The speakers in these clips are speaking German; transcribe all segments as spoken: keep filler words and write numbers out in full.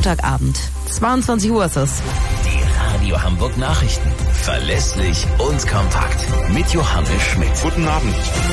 Montagabend. zweiundzwanzig Uhr ist es. Die Radio Hamburg Nachrichten. Verlässlich und kompakt. Mit Johannes Schmidt. Guten Abend.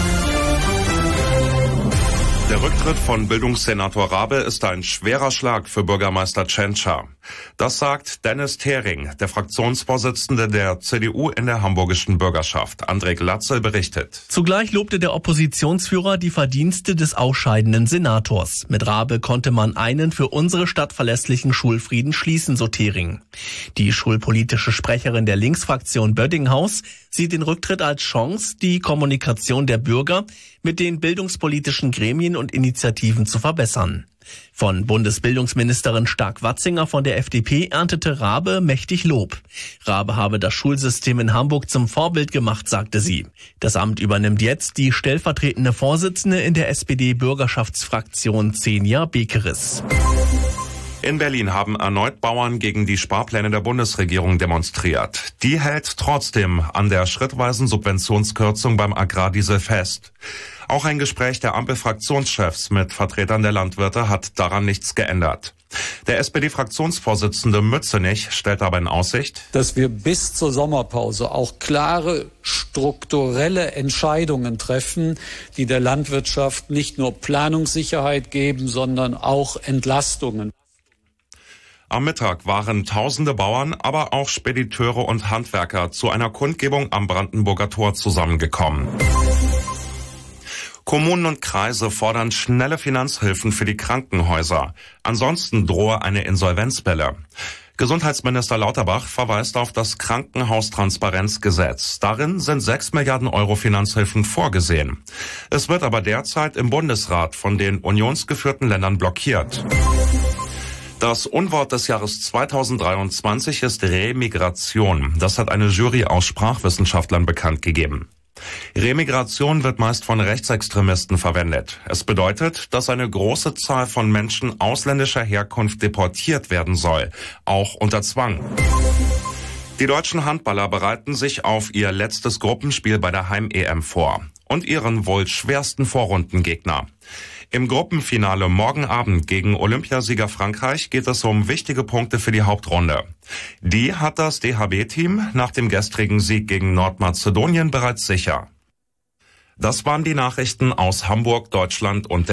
Der Rücktritt von Bildungssenator Rabe ist ein schwerer Schlag für Bürgermeister Tschentscher. Das sagt Dennis Thering, der Fraktionsvorsitzende der C D U in der hamburgischen Bürgerschaft. André Glatzel berichtet. Zugleich lobte der Oppositionsführer die Verdienste des ausscheidenden Senators. Mit Rabe konnte man einen für unsere Stadt verlässlichen Schulfrieden schließen, so Thering. Die schulpolitische Sprecherin der Linksfraktion Böddinghaus sieht den Rücktritt als Chance, die Kommunikation der Bürger mit den bildungspolitischen Gremien und Initiativen zu verbessern. Von Bundesbildungsministerin Stark-Watzinger von der F D P erntete Rabe mächtig Lob. Rabe habe das Schulsystem in Hamburg zum Vorbild gemacht, sagte sie. Das Amt übernimmt jetzt die stellvertretende Vorsitzende in der S P D-Bürgerschaftsfraktion Xenia Bekeris. In Berlin haben erneut Bauern gegen die Sparpläne der Bundesregierung demonstriert. Die hält trotzdem an der schrittweisen Subventionskürzung beim Agrardiesel fest. Auch ein Gespräch der Ampel-Fraktionschefs mit Vertretern der Landwirte hat daran nichts geändert. Der S P D-Fraktionsvorsitzende Mützenich stellt aber in Aussicht, dass wir bis zur Sommerpause auch klare strukturelle Entscheidungen treffen, die der Landwirtschaft nicht nur Planungssicherheit geben, sondern auch Entlastungen. Am Mittag waren tausende Bauern, aber auch Spediteure und Handwerker zu einer Kundgebung am Brandenburger Tor zusammengekommen. Kommunen und Kreise fordern schnelle Finanzhilfen für die Krankenhäuser. Ansonsten drohe eine Insolvenzwelle. Gesundheitsminister Lauterbach verweist auf das Krankenhaustransparenzgesetz. Darin sind sechs Milliarden Euro Finanzhilfen vorgesehen. Es wird aber derzeit im Bundesrat von den unionsgeführten Ländern blockiert. Das Unwort des Jahres zweitausenddreiundzwanzig ist Remigration. Das hat eine Jury aus Sprachwissenschaftlern bekannt gegeben. Remigration wird meist von Rechtsextremisten verwendet. Es bedeutet, dass eine große Zahl von Menschen ausländischer Herkunft deportiert werden soll, auch unter Zwang. Die deutschen Handballer bereiten sich auf ihr letztes Gruppenspiel bei der Heim-E M vor und ihren wohl schwersten Vorrundengegner. Im Gruppenfinale morgen Abend gegen Olympiasieger Frankreich geht es um wichtige Punkte für die Hauptrunde. Die hat das D H B-Team nach dem gestrigen Sieg gegen Nordmazedonien bereits sicher. Das waren die Nachrichten aus Hamburg, Deutschland und der